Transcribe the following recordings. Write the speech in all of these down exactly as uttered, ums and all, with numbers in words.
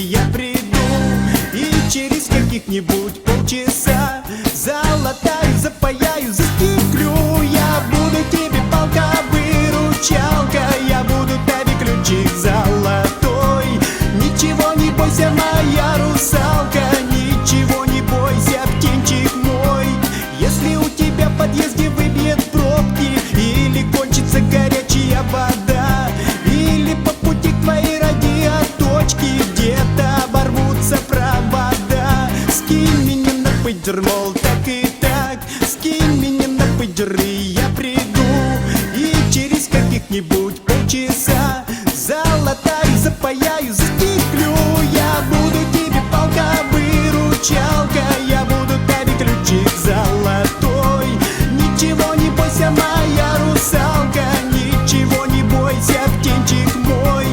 я приду, и через каких-нибудь полчаса золотаю, запаяю, застеклю. Я буду тебе палка-выручалка, я буду тебе ключик золотой. Ничего не бойся, моя русалка, ничего не бойся, птенчик мой. Если у тебя в подъезде выбьет пробки, или кончится горячая вода, или по пути к твоей радиоточке где-то оборвутся провода, скинь меня на пейджер, мол, так и так, скинь меня на пейджер, и я приду, и через каких-нибудь полчаса золотаю, запаяю, застеклю. Я буду тебе палка-выручалка, я буду тебе ключик золотой. Ничего не бойся, моя русалка, ничего не бойся, птенчик мой.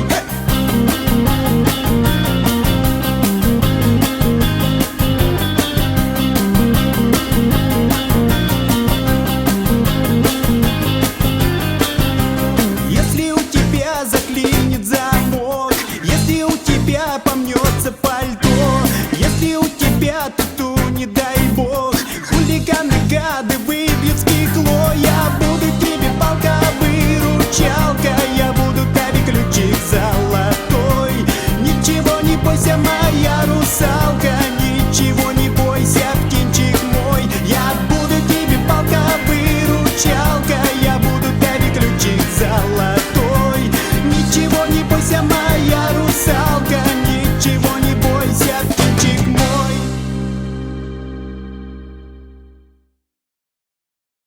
Если у тебя заклинит замок, если у тебя помнется пальто, если у тебя тату, не дай бог, хулиганы, гады выбьют стекло, я буду тебе палка-выручалка, я буду тебе ключик золотой. Ничего не бойся, моя русалка,